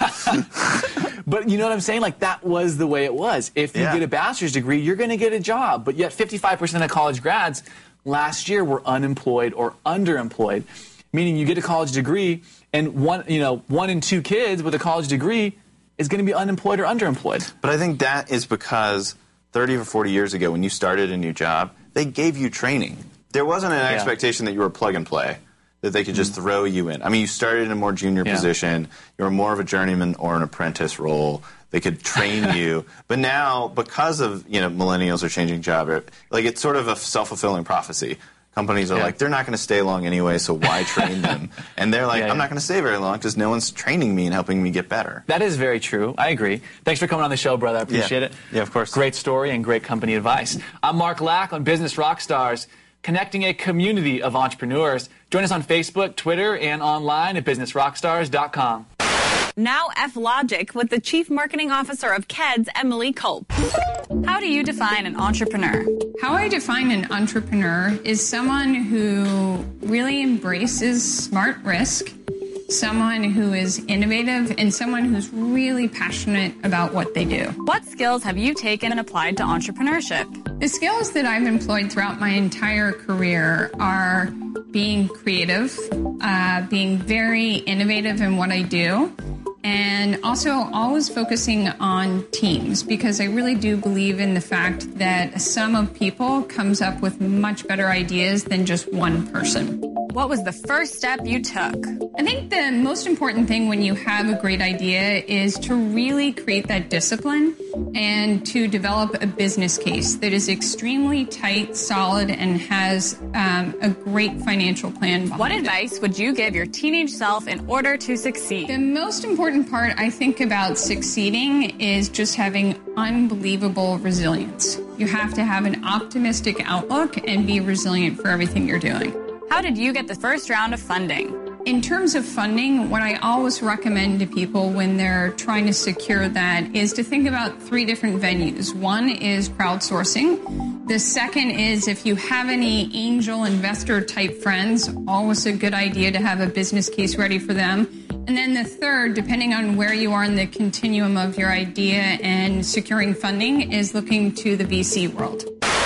But you know what I'm saying? Like, that was the way it was. If you get a bachelor's degree, you're going to get a job. But yet 55% of college grads last year were unemployed or underemployed. Meaning you get a college degree, and one in 2 kids with a college degree is going to be unemployed or underemployed. But I think that is because 30 or 40 years ago, when you started a new job, they gave you training. there wasn't an expectation that you were plug and play, that they could just throw you in. I mean, you started in a more junior position. You were more of a journeyman or an apprentice role. They could train you. But now, because of, millennials are changing job, like it's sort of a self-fulfilling prophecy. Companies are like, they're not going to stay long anyway, so why train them? And they're like, I'm not going to stay very long because no one's training me and helping me get better. That is very true. I agree. Thanks for coming on the show, brother. I appreciate it. Yeah, of course. Great story and great company advice. I'm Mark Lack on Business Rockstars, connecting a community of entrepreneurs. Join us on Facebook, Twitter, and online at businessrockstars.com. Now F-Logic with the Chief Marketing Officer of KEDS, Emily Culp. How do you define an entrepreneur? How I define an entrepreneur is someone who really embraces smart risk, someone who is innovative, and someone who's really passionate about what they do. What skills have you taken and applied to entrepreneurship? The skills that I've employed throughout my entire career are being creative, being very innovative in what I do, and also always focusing on teams, because I really do believe in the fact that a sum of people comes up with much better ideas than just one person. What was the first step you took? I think the most important thing when you have a great idea is to really create that discipline and to develop a business case that is extremely tight, solid, and has a great financial plan behind What advice would you give your teenage self in order to succeed? The most important part, I think, about succeeding is just having unbelievable resilience. You have to have an optimistic outlook and be resilient for everything you're doing. How did you get the first round of funding? In terms of funding, what I always recommend to people when they're trying to secure that is to think about 3 different venues. One is crowdsourcing. The second is if you have any angel investor type friends, always a good idea to have a business case ready for them. And then the third, depending on where you are in the continuum of your idea and securing funding, is looking to the VC world.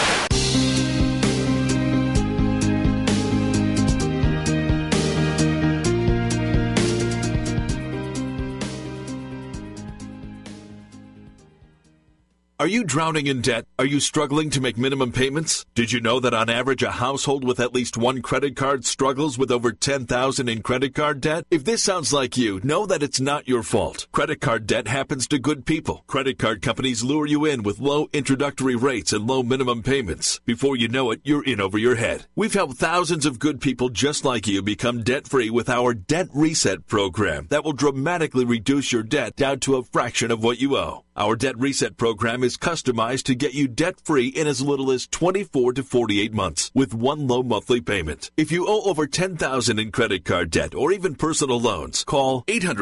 Are you drowning in debt? Are you struggling to make minimum payments? Did you know that on average a household with at least one credit card struggles with over $10,000 in credit card debt? If this sounds like you, know that it's not your fault. Credit card debt happens to good people. Credit card companies lure you in with low introductory rates and low minimum payments. Before you know it, you're in over your head. We've helped thousands of good people just like you become debt-free with our Debt Reset program that will dramatically reduce your debt down to a fraction of what you owe. Our Debt Reset program is customized to get you debt-free in as little as 24 to 48 months with one low monthly payment. If you owe over $10,000 in credit card debt or even personal loans, call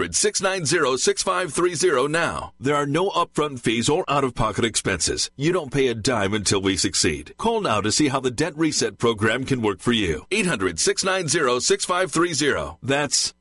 800-690-6530 now. There are no upfront fees or out-of-pocket expenses. You don't pay a dime until we succeed. Call now to see how the Debt Reset program can work for you. 800-690-6530. That's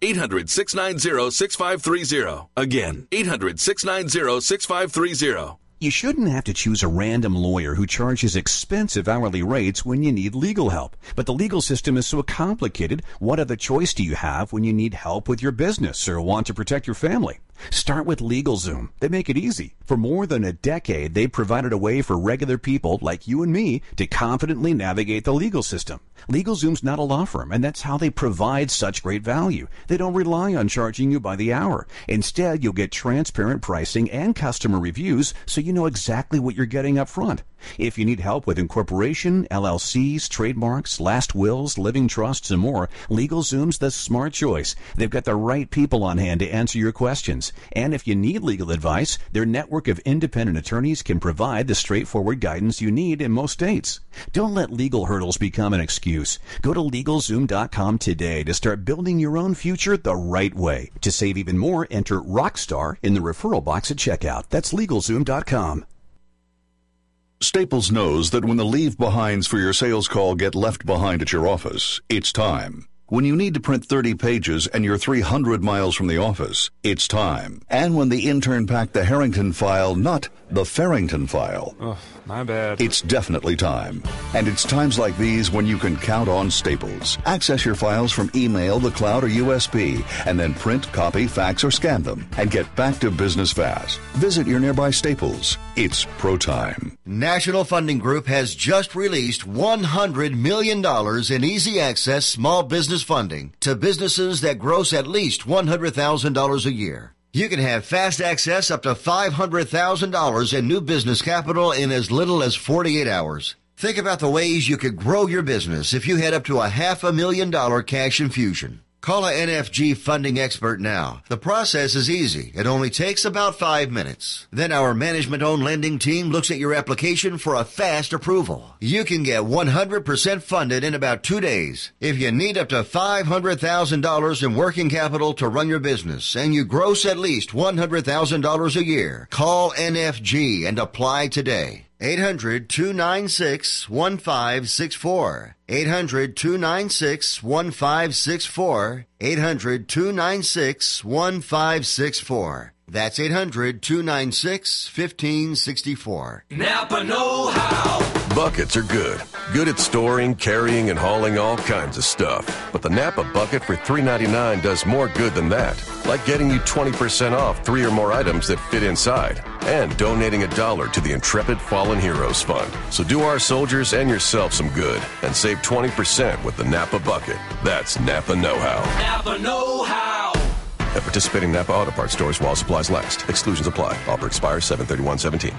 800-690-6530. Again, 800-690-6530. You shouldn't have to choose a random lawyer who charges expensive hourly rates when you need legal help. But the legal system is so complicated, what other choice do you have when you need help with your business or want to protect your family? Start with LegalZoom. They make it easy. For more than a decade, they've provided a way for regular people like you and me to confidently navigate the legal system. LegalZoom's not a law firm, and that's how they provide such great value. They don't rely on charging you by the hour. Instead, you'll get transparent pricing and customer reviews so you know exactly what you're getting up front. If you need help with incorporation, LLCs, trademarks, last wills, living trusts, and more, LegalZoom's the smart choice. They've got the right people on hand to answer your questions. And if you need legal advice, their network of independent attorneys can provide the straightforward guidance you need in most states. Don't let legal hurdles become an excuse. Go to LegalZoom.com today to start building your own future the right way. To save even more, enter Rockstar in the referral box at checkout. That's LegalZoom.com. Staples knows that when the leave behinds for your sales call get left behind at your office, it's time. When you need to print 30 pages and you're 300 miles from the office, it's time. And when the intern packed the Harrington file not The Farrington File. Oh, my bad. It's definitely time. And it's times like these when you can count on Staples. Access your files from email, the cloud, or USB, and then print, copy, fax, or scan them, and get back to business fast. Visit your nearby Staples. It's pro time. National Funding Group has just released $100 million in easy access small business funding to businesses that gross at least $100,000 a year. You can have fast access up to $500,000 in new business capital in as little as 48 hours. Think about the ways you could grow your business if you had up to a $500,000 cash infusion. Call a NFG funding expert now. The process is easy. It only takes about 5 minutes. Then our management-owned lending team looks at your application for a fast approval. You can get 100% funded in about 2 days. If you need up to $500,000 in working capital to run your business and you gross at least $100,000 a year, call NFG and apply today. 800-296-1564. 800-296-1564. 800-296-1564. That's 800-296-1564. Napa know-how. Buckets are good. Good at storing, carrying, and hauling all kinds of stuff. But the Napa bucket for $3.99 does more good than that. Like getting you 20% off 3 or more items that fit inside. And donating $1 to the Intrepid Fallen Heroes Fund. So do our soldiers and yourself some good. And save 20% with the Napa bucket. That's Napa know-how. Napa know-how. At participating Napa Auto Parts stores while supplies last. Exclusions apply. Offer expires 7/31/17.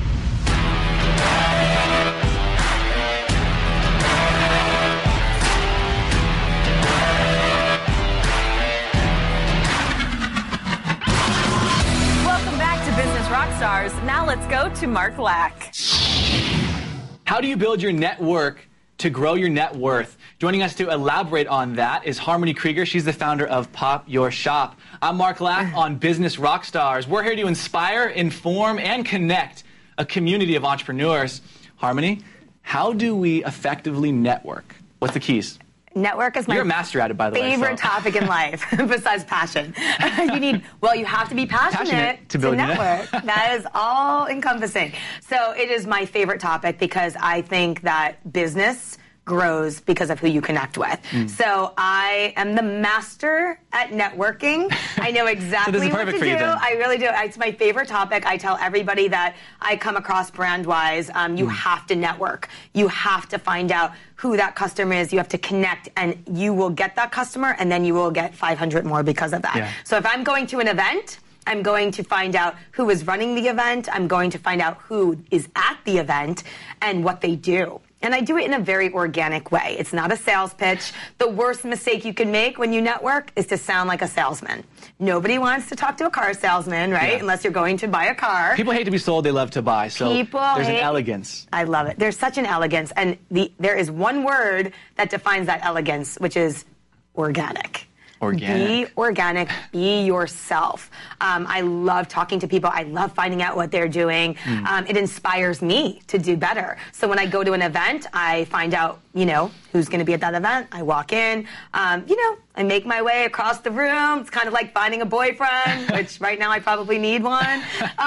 Welcome back to Business Rockstars. Now let's go to Mark Lack. How do you build your network to grow your net worth? Joining us to elaborate on that is Harmony Krieger. She's the founder of Pop Your Shop. I'm Mark Lack on Business Rockstars. We're here to inspire, inform, and connect a community of entrepreneurs. Harmony, how do we effectively network? What's the keys? Network is my You're a master at it, by the way. favorite topic in life, besides passion. You have to be passionate to network. That is all encompassing. So it is my favorite topic because I think that business grows because of who you connect with. So I am the master at networking. I know exactly what to do. I really do. It's my favorite topic. I tell everybody that I come across brand-wise, you have to network. You have to find out who that customer is. You have to connect, and you will get that customer, and then you will get 500 more because of that. Yeah. So if I'm going to an event, I'm going to find out who is running the event. I'm going to find out who is at the event and what they do. And I do it in a very organic way. It's not a sales pitch. The worst mistake you can make when you network is to sound like a salesman. Nobody wants to talk to a car salesman, right? Yeah. Unless you're going to buy a car. People hate to be sold, they love to buy. So there's an elegance. I love it. There's such an elegance. And there is one word that defines that elegance, which is organic. Be organic. Be yourself. I love talking to people. I love finding out what they're doing. It inspires me to do better. So when I go to an event, I find out, who's going to be at that event. I walk in, I make my way across the room. It's kind of like finding a boyfriend, which right now I probably need one.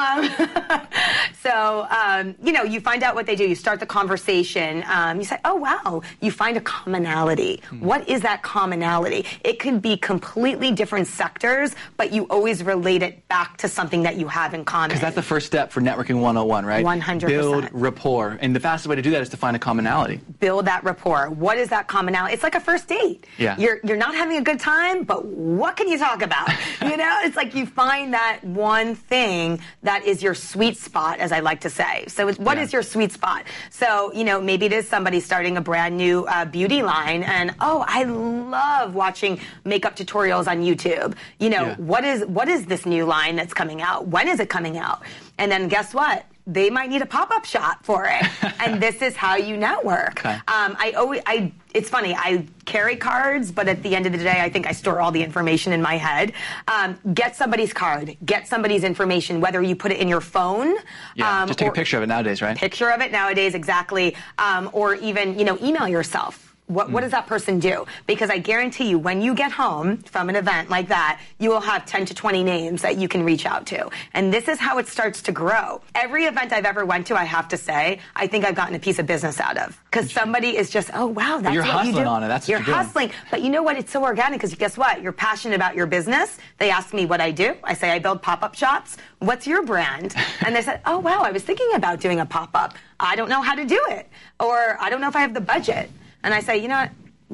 You find out what they do. You start the conversation. You say, oh, wow. You find a commonality. What is that commonality? It could be completely different sectors, but you always relate it back to something that you have in common. Because that's the first step for networking 101, right? 100%. Build rapport. And the fastest way to do that is to find a commonality. Build that rapport. What is that commonality? It's like a first date. Yeah. You're not having a good time, but what can you talk about? It's like you find that one thing that is your sweet spot, as I like to say. So what is your sweet spot? So, maybe it is somebody starting a brand new beauty line and, I love watching makeup tutorials on YouTube. What is this new line that's coming out? When is it coming out? And then guess what? They might need a pop-up shop for it. And this is how you network. Okay. It's funny, I carry cards, but at the end of the day, I think I store all the information in my head. Get somebody's card, get somebody's information, whether you put it in your phone. Just take a picture of it nowadays, right? Picture of it nowadays, exactly. Or even, email yourself. What does that person do? Because I guarantee you, when you get home from an event like that, you will have 10 to 20 names that you can reach out to. And this is how it starts to grow. Every event I've ever went to, I have to say, I think I've gotten a piece of business out of. Because somebody is just, oh, wow, that's you're what you do. You're hustling on it. That's what you're hustling. But you know what? It's so organic because guess what? You're passionate about your business. They ask me what I do. I say I build pop-up shops. What's your brand? And they said, oh, wow, I was thinking about doing a pop-up. I don't know how to do it. Or I don't know if I have the budget. And I say, you know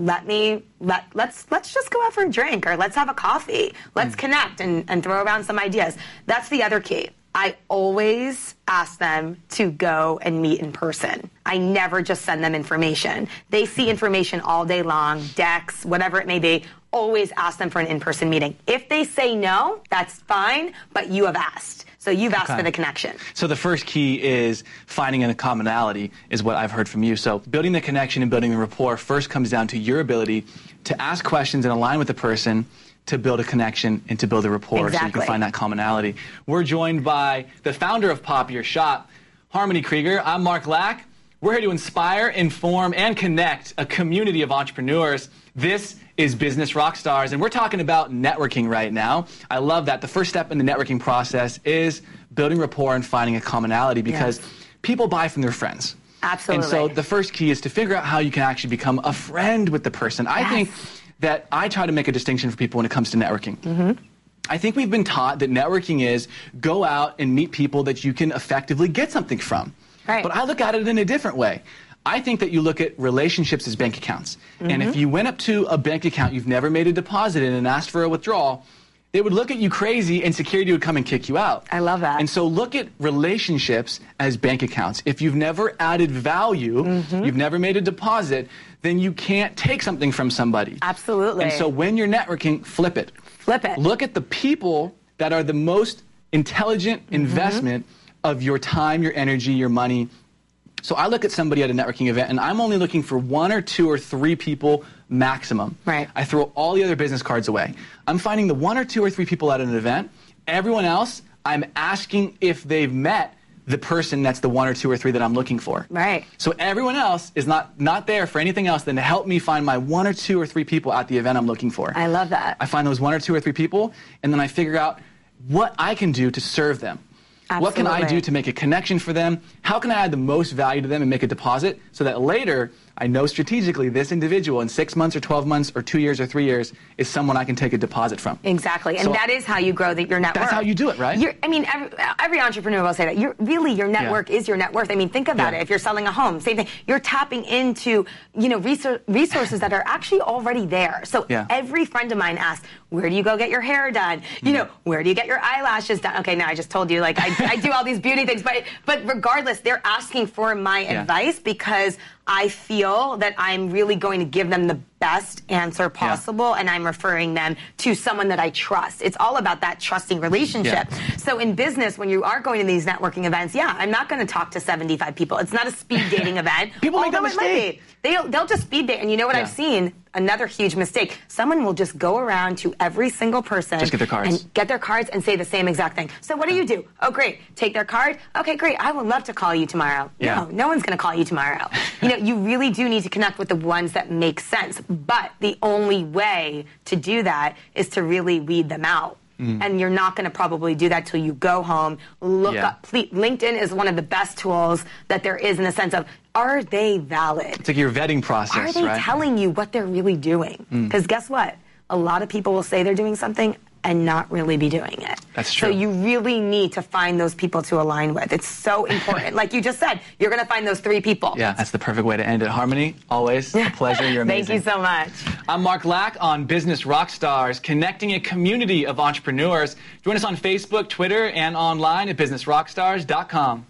what, let's just go out for a drink or let's have a coffee. Let's connect and throw around some ideas. That's the other key. I always ask them to go and meet in person. I never just send them information. They see information all day long, decks, whatever it may be. Always ask them for an in-person meeting. If they say no, that's fine, but you have asked. So you've asked for the connection. So the first key is finding a commonality is what I've heard from you. So building the connection and building the rapport first comes down to your ability to ask questions and align with the person to build a connection and to build a rapport so you can find that commonality. We're joined by the founder of Pop Your Shop, Harmony Krieger. I'm Mark Lack. We're here to inspire, inform, and connect a community of entrepreneurs. This is Business Rockstars, and we're talking about networking right now. I love that. The first step in the networking process is building rapport and finding a commonality because people buy from their friends. Absolutely. And so the first key is to figure out how you can actually become a friend with the person. I think that I try to make a distinction for people when it comes to networking. I think we've been taught that networking is go out and meet people that you can effectively get something from. Right. But I look at it in a different way. I think that you look at relationships as bank accounts. And if you went up to a bank account you've never made a deposit in and asked for a withdrawal, they would look at you crazy and security would come and kick you out. I love that. And so look at relationships as bank accounts. If you've never added value, you've never made a deposit, then you can't take something from somebody. Absolutely. And so when you're networking, flip it. Flip it. Look at the people that are the most intelligent investment of your time, your energy, your money. So I look at somebody at a networking event, and I'm only looking for 1 or 2 or 3 people maximum. Right. I throw all the other business cards away. I'm finding the 1 or 2 or 3 people at an event. Everyone else, I'm asking if they've met the person that's the 1 or 2 or 3 that I'm looking for. Right. So everyone else is not there for anything else than to help me find my 1 or 2 or 3 people at the event I'm looking for. I love that. I find those 1 or 2 or 3 people, and then I figure out what I can do to serve them. Absolutely. What can I do to make a connection for them? How can I add the most value to them and make a deposit so that later I know strategically this individual in 6 months or 12 months or 2 years or 3 years is someone I can take a deposit from. Exactly. And So that is how you grow your network. That's how you do it, right? Every entrepreneur will say that. Your network is your net worth. I mean, think about it. If you're selling a home, same thing. You're tapping into, resources that are actually already there. So every friend of mine asks, where do you go get your hair done? Where do you get your eyelashes done? Okay, now I just told you, I do all these beauty things, but regardless, they're asking for my advice because I feel that I'm really going to give them the best answer possible, and I'm referring them to someone that I trust. It's all about that trusting relationship. So in business, when you are going to these networking events, I'm not going to talk to 75 people. It's not a speed dating event. People make a mistake. They'll just speed date. And you know what I've seen? Another huge mistake. Someone will just go around to every single person. Just get their cards. And get their cards and say the same exact thing. So what do? Oh, great. Take their card. Okay, great. I would love to call you tomorrow. No one's going to call you tomorrow. You really do need to connect with the ones that make sense. But the only way to do that is to really weed them out. And you're not going to probably do that till you go home, look up. LinkedIn is one of the best tools that there is in the sense of, are they valid? It's like your vetting process, Are they telling you what they're really doing? Because guess what? A lot of people will say they're doing something and not really be doing it. That's true. So you really need to find those people to align with. It's so important. Like you just said, you're going to find those 3 people. Yeah, that's the perfect way to end it. Harmony, always a pleasure. You're amazing. Thank you so much. I'm Mark Lack on Business Rockstars, connecting a community of entrepreneurs. Join us on Facebook, Twitter, and online at businessrockstars.com.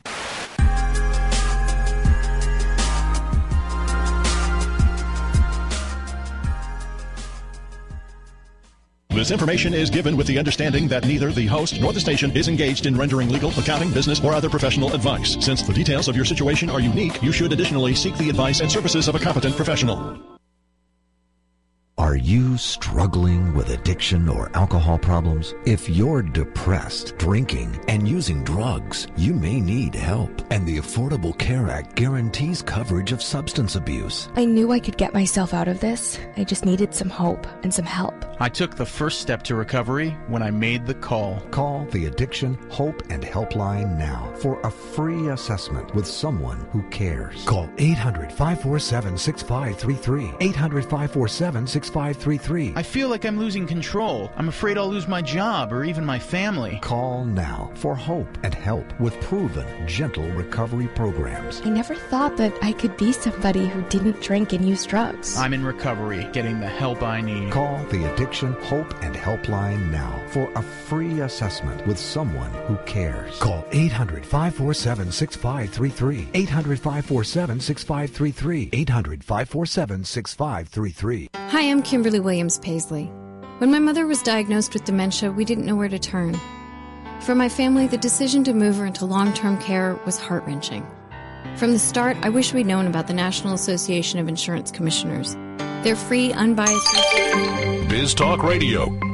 This information is given with the understanding that neither the host nor the station is engaged in rendering legal, accounting, business, or other professional advice. Since the details of your situation are unique, you should additionally seek the advice and services of a competent professional. Are Are you struggling with addiction or alcohol problems? If you're depressed, drinking, and using drugs, you may need help. And the Affordable Care Act guarantees coverage of substance abuse. I knew I could get myself out of this. I just needed some hope and some help. I took the first step to recovery when I made the call. Call the Addiction, Hope, and Helpline now for a free assessment with someone who cares. Call 800-547-6533. 800-547-6533. I feel like I'm losing control. I'm afraid I'll lose my job or even my family. Call now for hope and help with proven, gentle recovery programs. I never thought that I could be somebody who didn't drink and use drugs. I'm in recovery, getting the help I need. Call the Addiction, Hope, and Helpline now for a free assessment with someone who cares. Call 800-547-6533. 800-547-6533. 800-547-6533. Hi, I'm Kimberly Williams Paisley. When my mother was diagnosed with dementia, we didn't know where to turn. For my family, the decision to move her into long-term care was heart-wrenching. From the start, I wish we'd known about the National Association of Insurance Commissioners. Their free, unbiased... Biz Talk Radio.